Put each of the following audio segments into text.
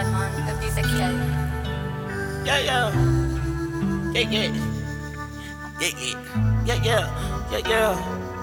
Yeah, yeah. Yeah, yeah. Yeah, yeah. Yeah, yeah. Yeah, yeah.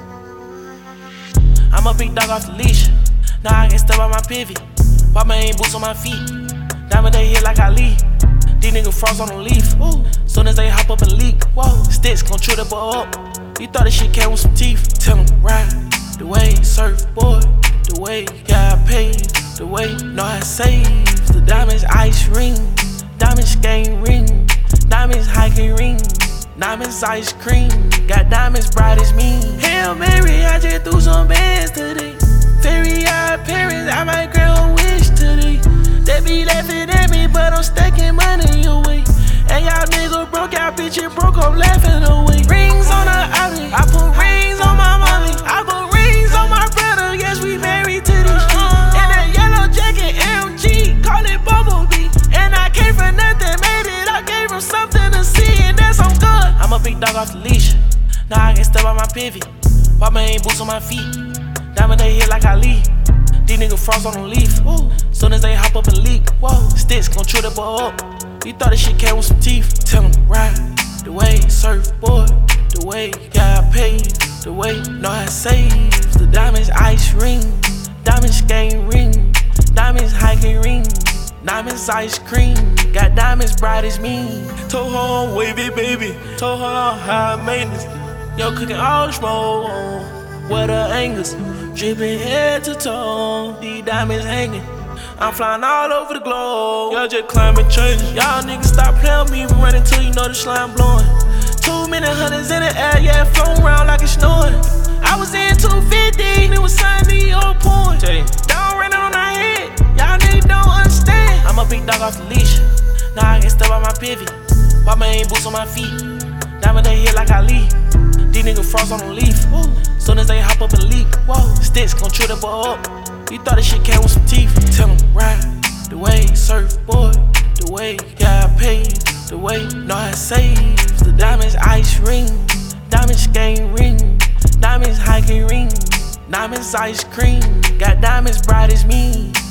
I'm a big dog off the leash. Now I can step on my pivot. Pop my aim boots on my feet. Diamond they hit like Ali. These niggas frost on the leaf. Woo. Soon as they hop up and leak. Whoa. Sticks gon' chew the ball up. You thought this shit came with some teeth. Tell 'em ride the way, surfboard the way, got paid the way, know how to save. The diamonds ice ring, diamonds game ring, diamonds hiking ring, diamonds ice cream, got diamonds bright as me. Hail Mary, I just threw some bands today. Fairy odd parents, I might grant a wish today. They be laughing at me, but I'm stacking money away. And y'all niggas broke, y'all bitches broke, I'm laughing away. Rings on the outing, I put rings on my mommy, I put rings on my brother, yes we married to this shit. In that yellow jacket, MG, call it Bumblebee. And I came for nothing, made it, I gave him something to see, and that's on good. I'm a big dog off the leash, now I can step on my pivot. Pop my aim boots on my feet, diamond they hit like Ali. These niggas frost on the leaf. Woo. Soon as they hop up and leak. Whoa. Sticks gon' chew the ball up. You thought this shit came with some teeth. Tell 'em ride the way, surfboard the way, got paid the way, know how to save. The diamonds ice ring, diamonds game ring, diamonds hiking ring, diamonds ice cream, got diamonds bright as me. Told her I'm wavy, baby. Told her I'm high maintenance. Yo, cooking all the smoke. Where the angles, dripping head to toe. These diamonds hanging, I'm flying all over the globe. Y'all just climbing changes. Y'all niggas stop playing with me, we running till you know the slime blowing. 2 minute hunters in the air, yeah, flown around like it's snowing. I was in 250, and it was sunny or pouring. Don't run on our head, y'all niggas don't understand. I'm a big dog off the leash, now I can step on my pivot. Pop my aim boots on my feet, diamond they hit like Ali. These niggas frost on the leaf. Woo. Soon as they hop up and leak. Whoa. Sticks gon' chew the ball up. You thought this shit came with some teeth. Tell 'em ride the way, surfboard the way, got paid the way, know how to save. The diamonds ice ring, diamonds game ring, diamonds hiking ring, diamonds ice cream, got diamonds bright as me.